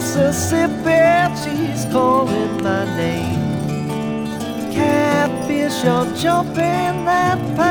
Mississippi, she's calling my name. Catfish are jumping that